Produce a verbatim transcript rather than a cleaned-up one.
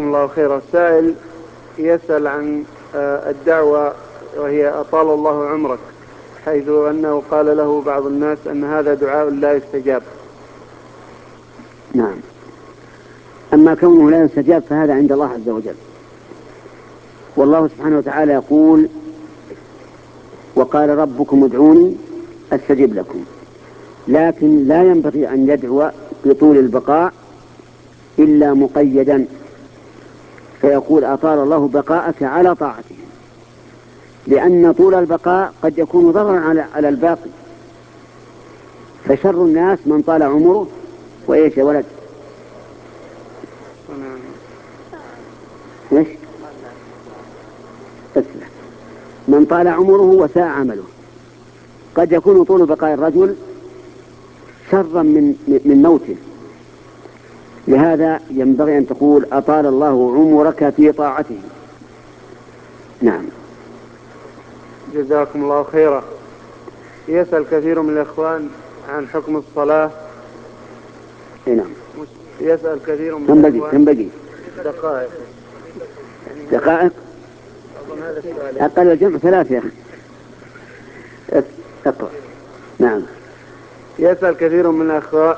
الله خيرا. السائل يسأل عن الدعوة وهي أطال الله عمرك، حيث أنه قال له بعض الناس أن هذا دعاء لا يستجاب. نعم، أما كونه لا يستجاب فهذا عند الله عز وجل، والله سبحانه وتعالى يقول: وقال ربكم ادعوني أستجب لكم. لكن لا ينبغي أن يدعو بطول البقاء إلا مقيدا، فيقول: أطال الله بقاءك على طاعته، لأن طول البقاء قد يكون ضررا على الباقي، فشر الناس من طال عمره وإيش يا ولد؟ إيش؟ من طال عمره وساء عمله. قد يكون طول بقاء الرجل شرا من من موته، لهذا ينبغي أن تقول: أطال الله عمرك في طاعته. نعم. جزاكم الله خيرا. يسأل كثير من الإخوان عن حكم الصلاة. نعم. يسأل كثير من كم بقي؟ الإخوان. كم بقي؟ دقائق. دقائق؟ أقل الجمع ثلاث يا أخي. اقرأ. نعم. يسأل كثير من الأخوان